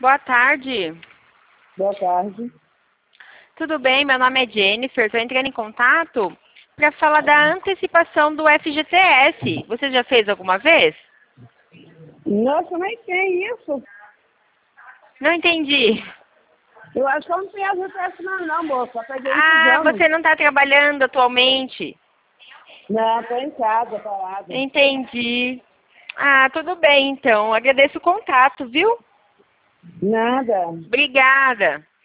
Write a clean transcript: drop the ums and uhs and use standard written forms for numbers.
Boa tarde. Boa tarde. Tudo bem? Meu nome é Jennifer. Estou entrando em contato para falar da antecipação do FGTS. Você já fez alguma vez? Nossa, nem tem isso. Não entendi. Eu acho que eu não tenho FGTS não, moça. Eu peguei esses Ah, anos. você não está trabalhando atualmente? Não, estou em casa, parada. Entendi. Ah, tudo bem então. Agradeço o contato, viu? Nada. Obrigada.